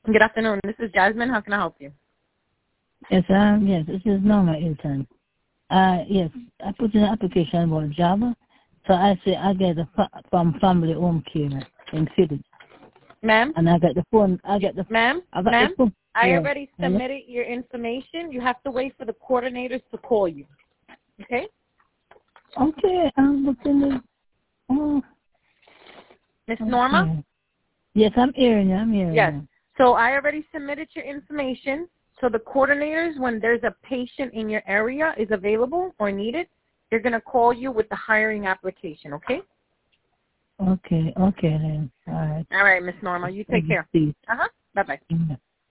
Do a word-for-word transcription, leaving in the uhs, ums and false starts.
Good afternoon. This is Jasmine. How can I help you? Yes, um, yes, this is Norma Hilton. Uh, yes, I put in an application about Java, so I say I get the fa- from Family Home Care in City. Ma'am? And I get the phone, I get the Ma'am? I got Ma'am? the phone. I Yeah. already submitted your information. You have to wait for the coordinators to call you. Okay? Okay, I'm looking at, oh. Miss Okay. Norma? Yes, I'm hearing you, I'm hearing Yes. you. So I already submitted your information. So the coordinators, when there's a patient in your area is available or needed, they're going to call you with the hiring application, okay? Okay, okay then. All right. All right, Miss Norma. You take care. Uh-huh. Bye-bye. Mm-hmm.